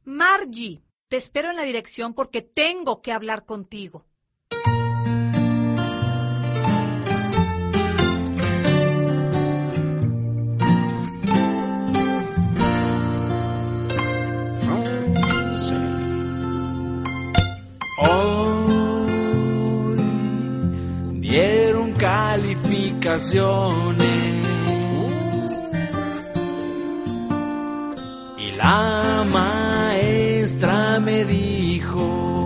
Margie, te espero en la dirección porque tengo que hablar contigo. Hoy dieron calificaciones y la maestra me dijo: